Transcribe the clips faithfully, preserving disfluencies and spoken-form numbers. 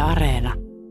Areena.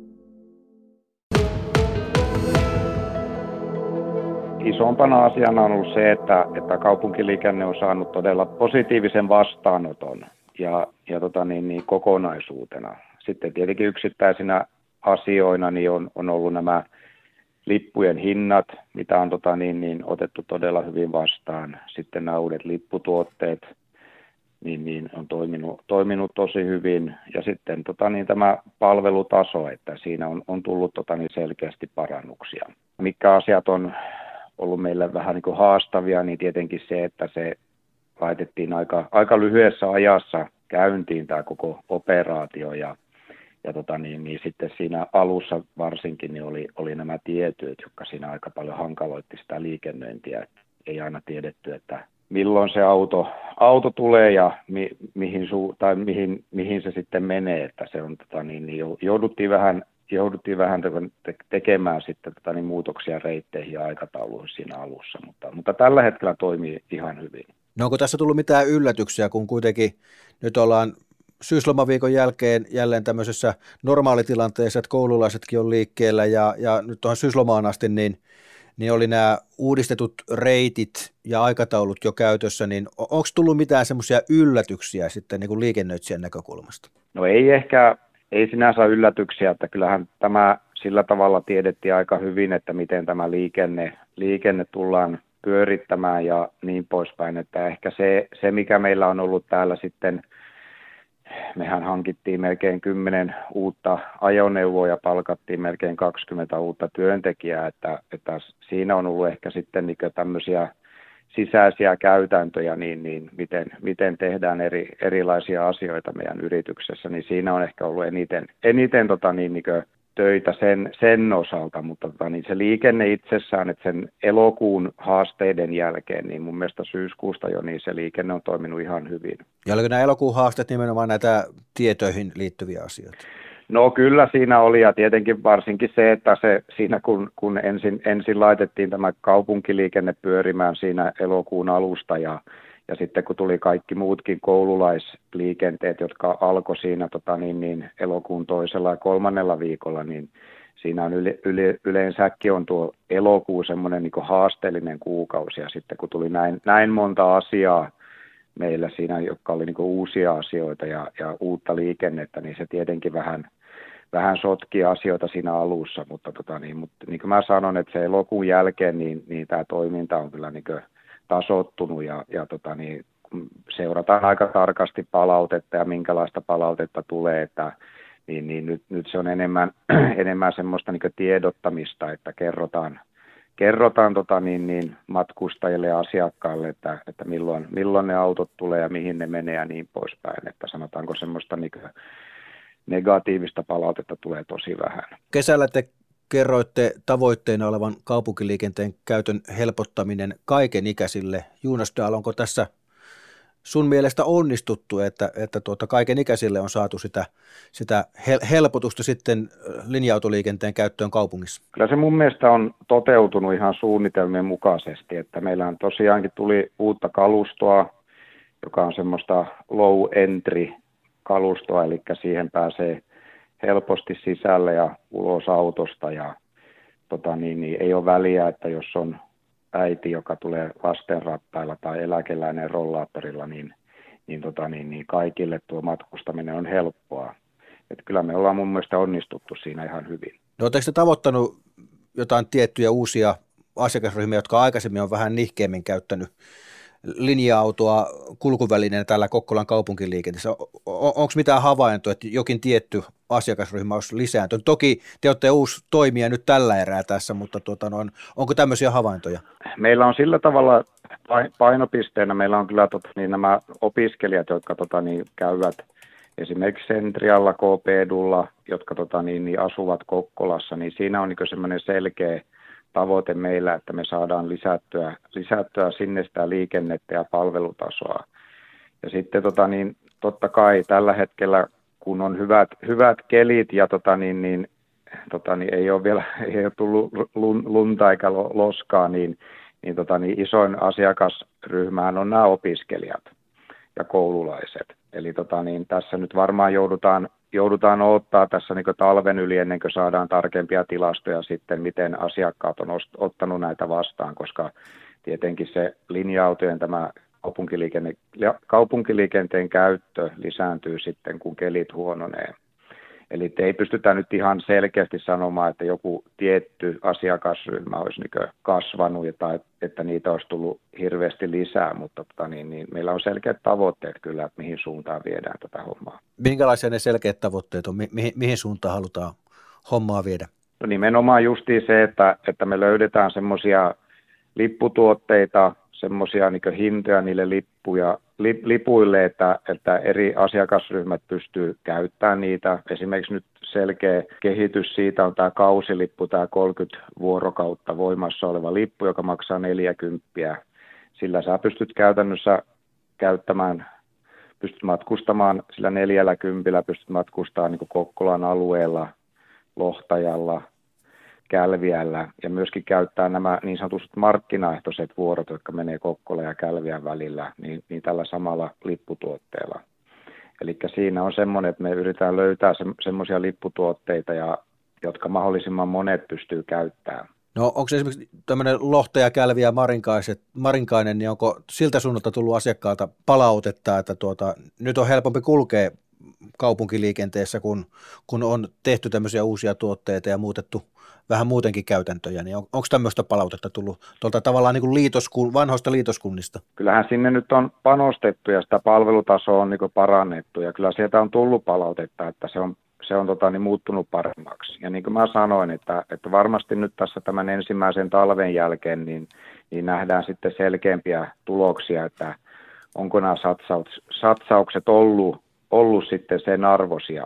Isompana asiana on ollut se, että, että kaupunkiliikenne on saanut todella positiivisen vastaanoton ja, ja tota niin, niin kokonaisuutena. Sitten tietenkin yksittäisinä asioina niin on, on ollut nämä lippujen hinnat, mitä on tota niin, niin otettu todella hyvin vastaan. Sitten nämä uudet lipputuotteet niin, niin on toiminut, toiminut tosi hyvin. Ja sitten tota niin, tämä palvelutaso, että siinä on, on tullut tota niin selkeästi parannuksia. Mitkä asiat on ollut meille vähän niin kuin haastavia, niin tietenkin se, että se laitettiin aika, aika lyhyessä ajassa käyntiin tämä koko operaatio ja, ja tota niin, niin sitten siinä alussa varsinkin niin oli, oli nämä tietyöt, jotka siinä aika paljon hankaloitti sitä liikennöintiä. Ei aina tiedetty, että milloin se auto, auto tulee ja mi, mihin, su, tai mihin, mihin se sitten menee, että se on tota niin, niin jouduttiin vähän Jouduttiin vähän tekemään sitten tota niin muutoksia reitteihin ja aikatauluihin siinä alussa, mutta, mutta tällä hetkellä toimii ihan hyvin. No onko tässä tullut mitään yllätyksiä, kun kuitenkin nyt ollaan syyslomaviikon jälkeen jälleen tämmöisessä normaalitilanteessa, että koululaisetkin on liikkeellä ja, ja nyt tuohon syyslomaan asti, niin, niin oli nämä uudistetut reitit ja aikataulut jo käytössä, niin onko tullut mitään semmoisia yllätyksiä sitten niin kuin liikennöitsijän näkökulmasta? No ei ehkä. Ei sinänsä yllätyksiä, että kyllähän tämä sillä tavalla tiedettiin aika hyvin, että miten tämä liikenne, liikenne tullaan pyörittämään ja niin poispäin. Että ehkä se, se, mikä meillä on ollut täällä sitten, mehän hankittiin melkein kymmenen uutta ajoneuvoa ja palkattiin melkein kaksikymmentä uutta työntekijää, että, että siinä on ollut ehkä sitten niin tämmöisiä sisäisiä käytäntöjä, niin, niin miten, miten tehdään eri, erilaisia asioita meidän yrityksessä, niin siinä on ehkä ollut eniten, eniten tota, niin, niin töitä sen, sen osalta, mutta tota, niin se liikenne itsessään, että sen elokuun haasteiden jälkeen, niin mun mielestä syyskuusta jo, niin se liikenne on toiminut ihan hyvin. Ja oliko nämä elokuun haasteet nimenomaan näitä tietoihin liittyviä asioita? No kyllä siinä oli, ja tietenkin varsinkin se, että se siinä kun, kun ensin, ensin laitettiin tämä kaupunkiliikenne pyörimään siinä elokuun alusta, ja, ja sitten kun tuli kaikki muutkin koululaisliikenteet, jotka alkoi siinä tota, niin, niin, elokuun toisella ja kolmannella viikolla, niin siinä on yle, yle, yleensäkin on tuo elokuu semmoinen niin kuin haasteellinen kuukausi, ja sitten kun tuli näin, näin monta asiaa meillä siinä, jotka oli niin kuin uusia asioita ja, ja uutta liikennettä, niin se tietenkin vähän, vähän sotki asioita siinä alussa, mutta, tota niin, mutta niin kuin mä sanon, että se elokuun jälkeen niin, niin tämä toiminta on kyllä niin kuin tasoittunut ja, ja tota niin, seurataan aika tarkasti palautetta ja minkälaista palautetta tulee, että niin, niin nyt, nyt se on enemmän, enemmän semmoista niin kuin tiedottamista, että kerrotaan Kerrotaan tota, niin, niin, matkustajille ja asiakkaille, että, että milloin, milloin ne autot tulee ja mihin ne menee ja niin poispäin. Että sanotaanko semmoista niin kuin negatiivista palautetta tulee tosi vähän. Kesällä te kerroitte tavoitteena olevan kaupunkiliikenteen käytön helpottaminen kaikenikäisille. Jonas Dahl, onko tässä sun mielestä onnistuttu, että, että tuota kaikenikäisille on saatu sitä, sitä helpotusta sitten linja-autoliikenteen käyttöön kaupungissa? Kyllä se mun mielestä on toteutunut ihan suunnitelmien mukaisesti, että meillä tosiaankin tuli uutta kalustoa, joka on semmoista low entry kalustoa, eli siihen pääsee helposti sisälle ja ulos autosta ja tota niin, niin ei ole väliä, että jos on äiti, joka tulee lastenrattailla tai eläkeläinen rollaattorilla, niin, niin, tota, niin, niin kaikille tuo matkustaminen on helppoa. Et kyllä me ollaan mun mielestä onnistuttu siinä ihan hyvin. No oletteko te tavoittanut jotain tiettyjä uusia asiakasryhmiä, jotka aikaisemmin on vähän nihkeämmin käyttänyt linja-autoa kulkuvälineenä täällä Kokkolan kaupunkiliikenteessä? Onko mitään havaintoa, että jokin tietty asiakasryhmä olisi lisääntynyt? Toki te olette uusi toimija nyt tällä erää tässä, mutta tuota, no, onko tämmöisiä havaintoja? Meillä on sillä tavalla painopisteenä, meillä on kyllä tota, niin nämä opiskelijat, jotka tota, niin, käyvät esimerkiksi Sentrialla, K P-dulla, jotka tota, niin, niin, asuvat Kokkolassa, niin siinä on niin semmoinen selkeä tavoite meillä, että me saadaan lisättyä, lisättyä sinne sitä liikennettä ja palvelutasoa. Ja sitten tota, niin, totta kai tällä hetkellä, kun on hyvät, hyvät kelit ja tota, niin, niin, tota, niin, ei ole vielä ei ole tullut lunta eikä loskaa, niin, niin, tota, niin isoin asiakasryhmään on nämä opiskelijat ja koululaiset. Eli tota, niin, tässä nyt varmaan joudutaan, joudutaan odottaa tässä niin talven yli ennen kuin saadaan tarkempia tilastoja sitten, miten asiakkaat on ottanut näitä vastaan, koska tietenkin se linja-autojen tämä kaupunkiliikenne, kaupunkiliikenteen käyttö lisääntyy sitten, kun kelit huononee. Eli ei pystytä nyt ihan selkeästi sanomaan, että joku tietty asiakasryhmä olisi niin kasvanut tai että niitä olisi tullut hirveästi lisää, mutta tota, niin, niin, meillä on selkeät tavoitteet kyllä, että mihin suuntaan viedään tätä hommaa. Minkälaisia ne selkeät tavoitteet on? Mi- mihin suuntaan halutaan hommaa viedä? No nimenomaan justiin se, että, että me löydetään semmoisia lipputuotteita, semmoisia niin hintoja niille lippuja, li, lipuille, että, että eri asiakasryhmät pystyy käyttämään niitä. Esimerkiksi nyt selkeä kehitys siitä on tämä kausilippu, tämä kolmekymmentä vuorokautta voimassa oleva lippu, joka maksaa neljäkymmentä. Sillä sä pystyt käytännössä käyttämään, pystyt matkustamaan sillä neljällä kympillä, pystyt matkustamaan niin Kokkolan alueella, Lohtajalla, Kälviällä ja myöskin käyttää nämä niin sanotusti markkinaehtoiset vuorot, jotka menee Kokkola ja Kälviän välillä, niin, niin tällä samalla lipputuotteella. Eli siinä on semmoinen, että me yritetään löytää se, semmoisia lipputuotteita, ja, jotka mahdollisimman monet pystyy käyttämään. No onko esimerkiksi tämmöinen Lohtaja, Kälvi ja Marinkainen, niin onko siltä suunnalta tullut asiakkaalta palautetta, että tuota, nyt on helpompi kulkea kaupunkiliikenteessä, kun, kun on tehty tämmöisiä uusia tuotteita ja muutettu vähän muutenkin käytäntöjä, niin on, onko tämmöistä palautetta tullut tuolta tavallaan niin kuin liitoskun, vanhoista liitoskunnista? Kyllähän sinne nyt on panostettu ja sitä palvelutasoa on niin kuin parannettu ja kyllä sieltä on tullut palautetta, että se on, se on tota, niin muuttunut paremmaksi. Ja niin kuin mä sanoin, että, että varmasti nyt tässä tämän ensimmäisen talven jälkeen niin, niin nähdään sitten selkeämpiä tuloksia, että onko nämä satsaukset, satsaukset ollut, ollut sitten sen arvoisia.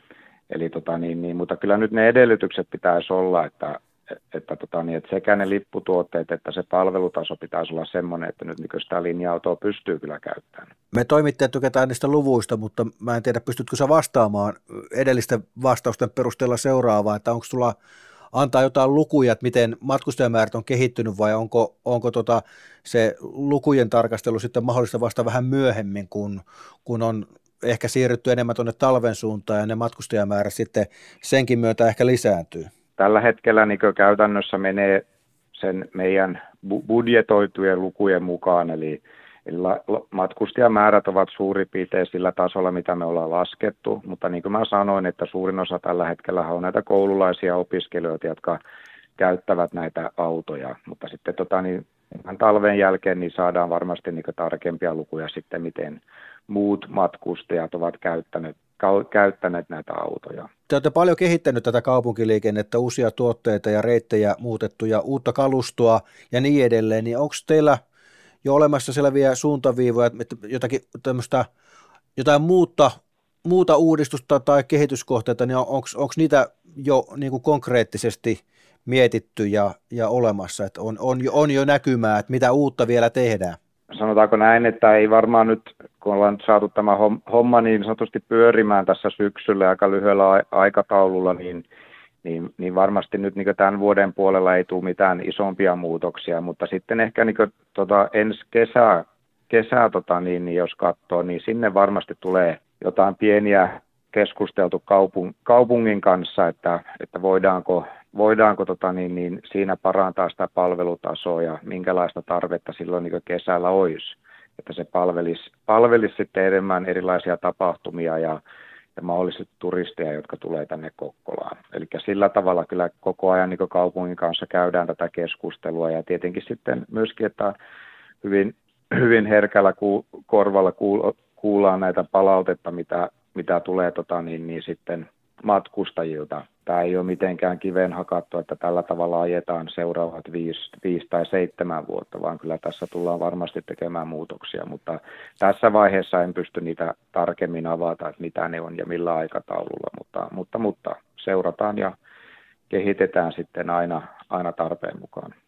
Eli tota, niin, niin, mutta kyllä nyt ne edellytykset pitäisi olla, että, että, tota, niin, että sekä ne lipputuotteet että se palvelutaso pitäisi olla semmoinen, että nyt niin sitä linja-autoa pystyy kyllä käyttämään. Me toimittajat tykätään niistä luvuista, mutta mä en tiedä, pystytkö sä vastaamaan edellisten vastausten perusteella seuraavaa, että onko sulla antaa jotain lukuja, että miten matkustajamäärät on kehittynyt vai onko, onko tota se lukujen tarkastelu sitten mahdollista vasta vähän myöhemmin, kun, kun on ehkä siirrytty enemmän tuonne talven suuntaan ja ne matkustajamäärät sitten senkin myötä ehkä lisääntyy? Tällä hetkellä niin käytännössä menee sen meidän budjetoitujen lukujen mukaan, eli, eli matkustajamäärät ovat suurin piirtein sillä tasolla, mitä me ollaan laskettu, mutta niin kuin mä sanoin, että suurin osa tällä hetkellä on näitä koululaisia opiskelijoita, jotka käyttävät näitä autoja, mutta sitten tota, niin, talven jälkeen niin saadaan varmasti niin tarkempia lukuja sitten, miten muut matkustajat ovat käyttäneet, käyttäneet näitä autoja. Te olette paljon kehittänyt tätä kaupunkiliikennettä, uusia tuotteita ja reittejä muutettu ja uutta kalustoa ja niin edelleen, niin onko teillä jo olemassa selviä suuntaviivoja, että jotakin tämmöistä, jotain muuta, muuta uudistusta tai kehityskohteita, niin onko niitä jo niin kuin konkreettisesti mietitty ja, ja olemassa, että on, on, on jo näkymää, että mitä uutta vielä tehdään? Sanotaanko näin, että ei varmaan nyt, kun ollaan saatu tämä homma niin sanotusti pyörimään tässä syksyllä aika lyhyellä aikataululla, niin, niin, niin varmasti nyt niin tämän vuoden puolella ei tule mitään isompia muutoksia, mutta sitten ehkä niin kuin, tota, ensi kesää, kesää tota, niin, niin jos katsoo, niin sinne varmasti tulee jotain pieniä keskusteltu kaupung, kaupungin kanssa, että, että voidaanko, voidaanko tota, niin, niin, siinä parantaa sitä palvelutasoa ja minkälaista tarvetta silloin niin kesällä olisi, että se palvelisi, palvelisi sitten enemmän erilaisia tapahtumia ja, ja mahdollisesti turisteja, jotka tulee tänne Kokkolaan. Eli sillä tavalla kyllä koko ajan niin kaupungin kanssa käydään tätä keskustelua ja tietenkin sitten myöskin, että hyvin, hyvin herkällä ku, korvalla kuul, kuullaan näitä palautetta, mitä mitä tulee tota, niin, niin sitten matkustajilta. Tämä ei ole mitenkään kiveen hakattu, että tällä tavalla ajetaan seuraavat viisi, viisi tai seitsemän vuotta, vaan kyllä tässä tullaan varmasti tekemään muutoksia, mutta tässä vaiheessa en pysty niitä tarkemmin avata, että mitä ne on ja millä aikataululla, mutta, mutta, mutta seurataan ja kehitetään sitten aina, aina tarpeen mukaan.